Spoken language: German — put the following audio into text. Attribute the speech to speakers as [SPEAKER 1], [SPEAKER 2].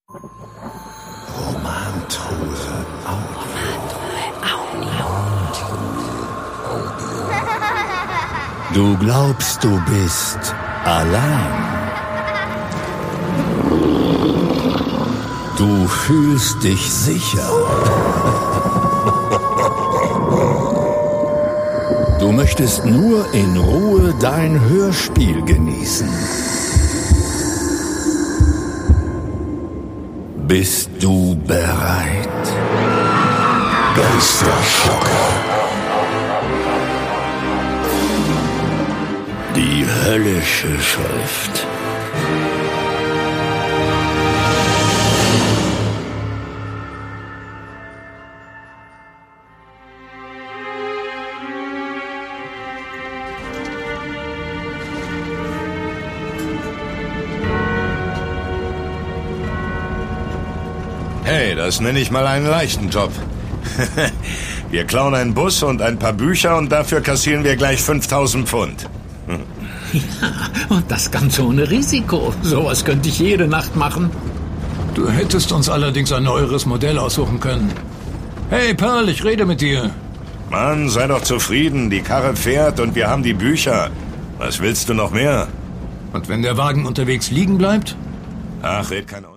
[SPEAKER 1] Du glaubst, du bist allein. Du fühlst dich sicher. Du möchtest nur in Ruhe dein Hörspiel genießen. Bist du bereit? Geisterschocker. Die höllische Schrift.
[SPEAKER 2] Hey, das nenne ich mal einen leichten Job. Wir klauen einen Bus und ein paar Bücher und dafür kassieren wir gleich 5000 Pfund.
[SPEAKER 3] Ja, und das Ganze ohne Risiko. Sowas könnte ich jede Nacht machen.
[SPEAKER 4] Du hättest uns allerdings ein neueres Modell aussuchen können. Hey, Pearl, ich rede mit dir.
[SPEAKER 2] Mann, sei doch zufrieden. Die Karre fährt und wir haben die Bücher. Was willst du noch mehr?
[SPEAKER 4] Und wenn der Wagen unterwegs liegen bleibt?
[SPEAKER 2] Ach, red kein